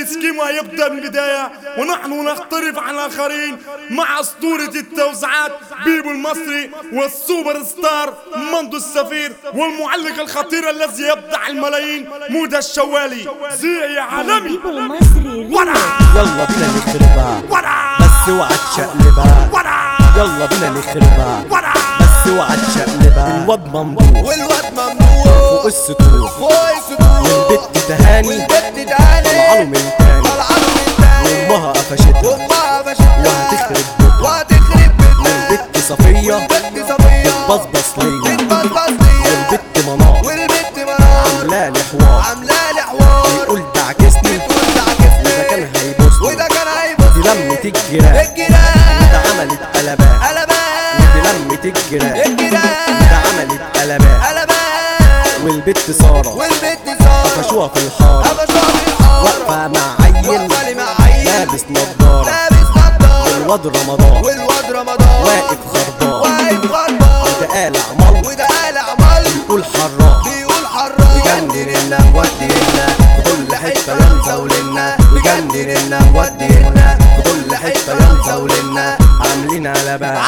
الاسكيمو هيبدأ من البداية، ونحن نختلف عن الآخرين مع أسطورة التوزيعات بيبو المصري والسوبر ستار مندو السفير والمعلق الخطير الذي يبدع الملايين مودة الشوالي. زي عالمي بيبو المصري يلا بينا نخربها بس اوعى تشقلبها، يلا بينا نخربها بس اوعى تشقلبها. الواد ممدوح فوق السطوح والبت تهاني طلعله من تاني، وامها قفشتها وهتخرب بيتها، والبت صفية بتبصبص ليا، والبت منار عاملالي حوار بيقول تعكسني وده كان هيبوسني، دي لمة الجيران وده عملت قلبان، ودي لمة الجيران وده عملت قلبان. والبت سارة قفشوها في الحارة واقفة مع عيل لابس نضارة، والواد رمضان واقف خربان، وده قالع مال بيقول حرام يجنن ودينا في كل حتة ينزولنا، ويجنن ودينا في كل حتة ينزولنا. عاملين قلبان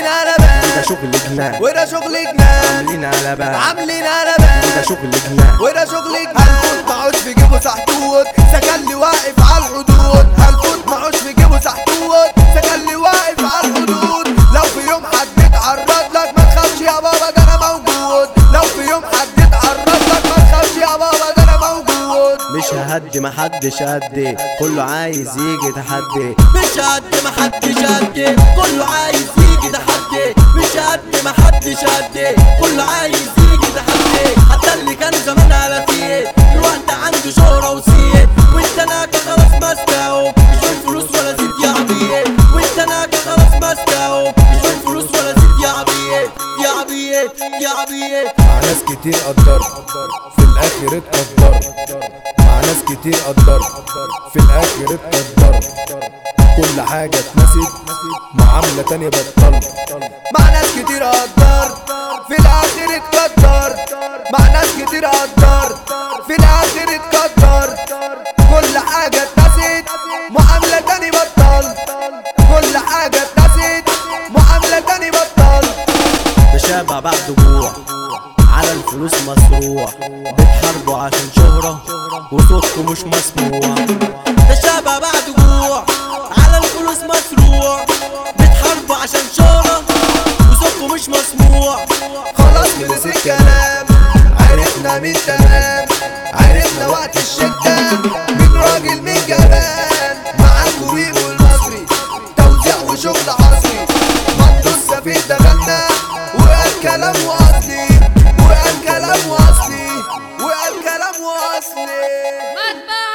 وده شغل جنان، عاملين قلبان وده شغل جنان. هالفوت معوش في جيبه سحتوت سكن لي واقف على الحدود، هالفوت معوش في جيبه سحتوت سكن لي واقف على الحدود. لو في يوم حد اتعرض لك ما تخافش يا بابا ده انا موجود، لو في يوم حد اتعرض لك ما تخافش يا بابا ده انا موجود. مش ههدي محدش قدي كله عايز يجي تحدي، مش ههدي محدش قدي كله عايز يجي تحدي، مش ههدي محدش قدي كله عايز يجي تحدي. حتى اللي كان زمان على فيه دلوقتي عنده شهرة وسيد، وانت ناكا خلاص ماسكه مش من فلوس ولا زيت يا عبيد، وانت ناكا خلاص ماسكه مش من فلوس ولا زيت يا عبيد يا عبيد يا عبيد. مع ناس كتير قدرت في الاخر اتقدرت، مع ناس كتير قدرت في الاخر اتقدرت، كل حاجة اتنست معاملة تانية بطلت. مع ناس كتير قدرت في الاخر اتقدرت، مع ناس كتير قدرت في الاخر اتقدرت، كل حاجة اتنست معاملة تانية بطلت، كل حاجة اتنست معاملة تانية بطلت. تشابع بعد جوع على الفلوس مسروع، بتحاربوا عشان شهرة وصوتكم مش مسموع. تشابع بعد جوع على الفلوس مسروع، بتحاربوا عشان شهرة وصوتكم مش مسموع. خلاص خلص الكلام عرفنا مين تمام، عرفنا وقت الشدة مين راجل مين جبان. معاكوا بيبو المصري توزيع وشغل عصري، مندو السفير ده غنى وقال كلام واصلي، وقال كلام واصلي، وقال كلام واصلي.